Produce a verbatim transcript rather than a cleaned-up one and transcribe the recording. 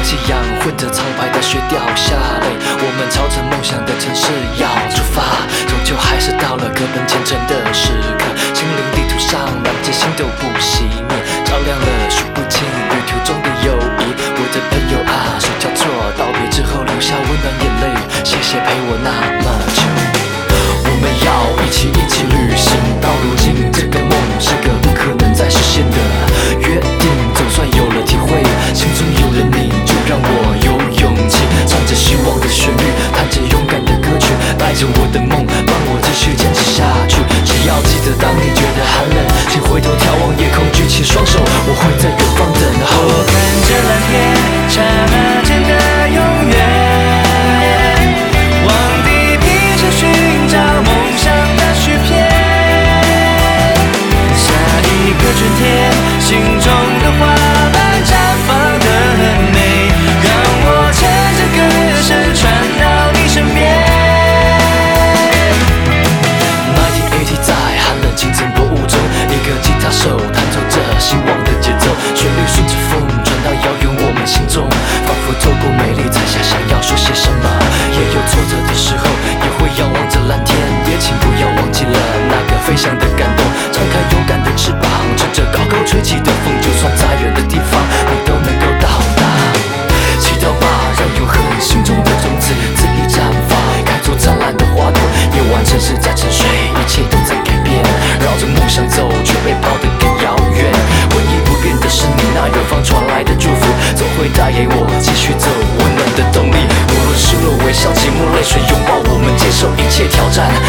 夕阳混着苍白的雪掉下泪，我们朝着梦想的城市要出发，终究还是到了各奔前程的时刻。心灵地图上两颗星都不熄灭，照亮了数不清旅途中的友谊。我的朋友啊，说交错道别之后留下温暖眼泪，谢谢陪我那么久。我们要一起一起旅行，到如今这个梦是个不可能再实现的约定，总算有了体会，心中有了你，就让我有勇气，唱着希望的旋律，弹着勇敢的歌曲，带着我的梦，帮我继续坚持下去。只要记得，当你觉得寒冷，请回头眺望夜空，举起双手，我会在远方等候。 我看着蓝天，刹那间的永远，往地平线寻找梦想的续篇。下一个春天，心中的花瓣绽放得很美，让我牵着歌声传到你身边。 一起在寒冷清晨薄雾中，一个吉他手弹奏着希望的节奏，旋律顺着风传到遥远我们心中，仿佛透过美丽彩霞，想要说些什么。也有挫折的时候，也会仰望着蓝天，也请不要忘记了那个飞翔的感动。张开勇敢的翅膀，乘着高高吹起的风，就算再远的地方，你都能够到达。祈祷吧，让永恒心中的种子恣意绽放，开出灿烂的花朵。夜晚城市在沉睡，一切都在改变，绕着梦想走，却被跑得更遥远。唯一不变的是你那远方传来的祝福，总会带给我继续走温暖的动力。无论失落、微笑、寂寞、泪水，拥抱我们，接受一切挑战。